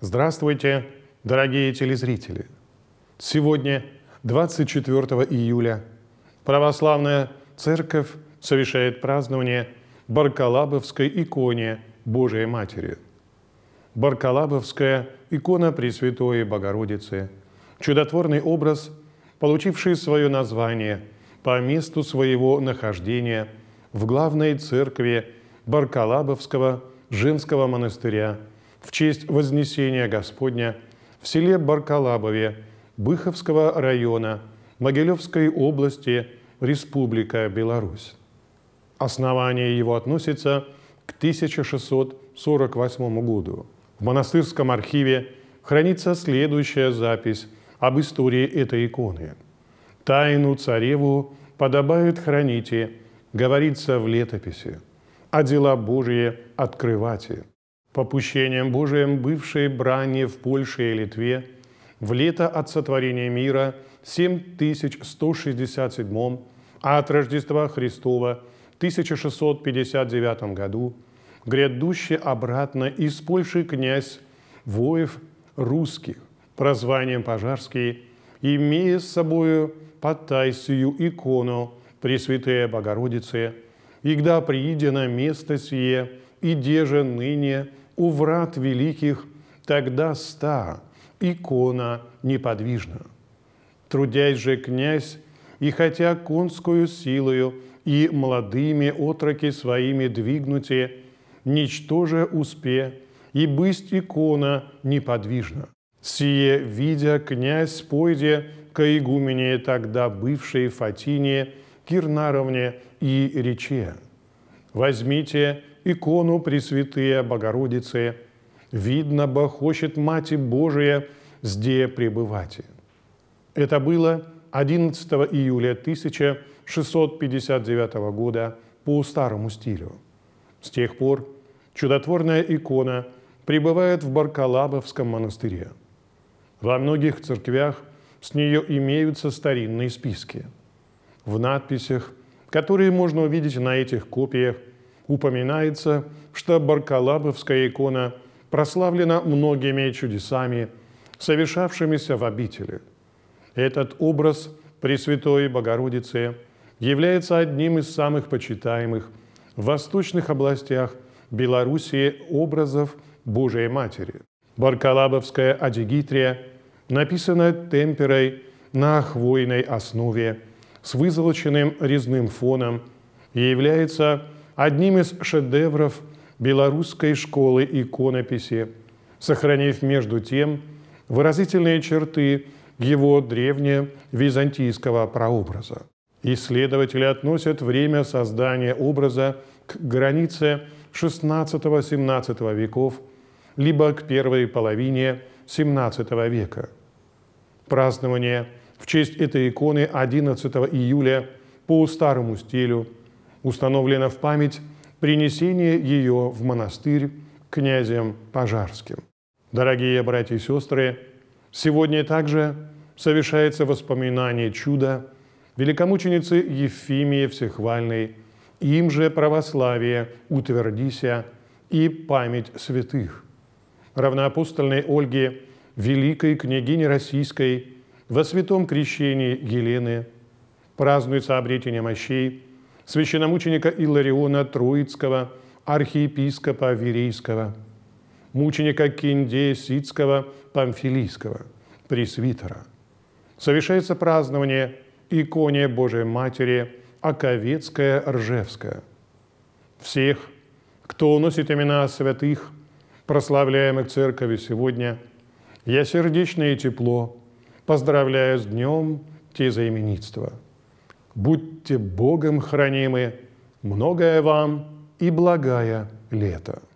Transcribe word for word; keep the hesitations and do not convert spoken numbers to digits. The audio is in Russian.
Здравствуйте, дорогие телезрители! Сегодня, двадцать четвёртого июля, Православная Церковь совершает празднование Баркалабовской иконе Божией Матери. Баркалабовская икона Пресвятой Богородицы – чудотворный образ, получивший свое название по месту своего нахождения в главной церкви Баркалабовского женского монастыря в честь Вознесения Господня в селе Баркалабове Быховского района Могилевской области, Республика Беларусь. Основание его относится к тысяча шестьсот сорок восьмому году. В монастырском архиве хранится следующая запись об истории этой иконы. «Тайну цареву подобает храните, говорится в летописи, а дела Божие открывате. Попущением Божиим бывшей брани в Польше и Литве в лето от сотворения мира семь тысяч сто шестьдесят седьмом, а от Рождества Христова тысяча шестьсот пятьдесят девятом году грядущий обратно из Польши князь воев русских, прозванием Пожарский, имея с собою подтайсию икону Пресвятая Богородицы, игда приидя на место сие, и деже ныне у врат великих, тогда ста икона неподвижна. Трудясь же князь, и хотя конскую силою и молодыми отроки своими двигнуте, ничтоже успе, и бысть икона неподвижна. Сие, видя, князь пойде ко игумене тогда бывшей Фатине, Кирнаровне и рече: возьмите икону Пресвятая Богородицы, видно, бо хочет Мати Божия сде пребывати». Это было одиннадцатого июля тысяча шестьсот пятьдесят девятого года по старому стилю. С тех пор чудотворная икона пребывает в Баркалабовском монастыре. Во многих церквях с нее имеются старинные списки. В надписях, которые можно увидеть на этих копиях, упоминается, что Баркалабовская икона прославлена многими чудесами, совершавшимися в обители. Этот образ Пресвятой Богородицы является одним из самых почитаемых в восточных областях Белоруссии образов Божией Матери. Баркалабовская адигитрия написана темперой на хвойной основе с вызолоченным резным фоном и является одним из шедевров белорусской школы иконописи, сохранив между тем выразительные черты его древневизантийского прообраза. Исследователи относят время создания образа к границе шестнадцатого-семнадцатого веков, либо к первой половине семнадцатого века. Празднование в честь этой иконы одиннадцатого июля по старому стилю установлено в память принесения ее в монастырь князем Пожарским. Дорогие братья и сестры, сегодня также совершается воспоминание чуда великомученицы Ефимии Всехвальной, им же православие утвердися и память святых. Равноапостольной Ольги, великой княгини Российской, во святом крещении Елены празднуется обретение мощей священномученика Иллариона Троицкого, архиепископа Верейского, мученика Киндея Сицкого Памфилийского, пресвитера. Совершается празднование иконе Божией Матери Оковецкая Ржевская. Всех, кто носит имена святых, прославляемых Церковью сегодня, я сердечно и тепло поздравляю с днем тезаименитства. Будьте Богом хранимы, многое вам и благая лето.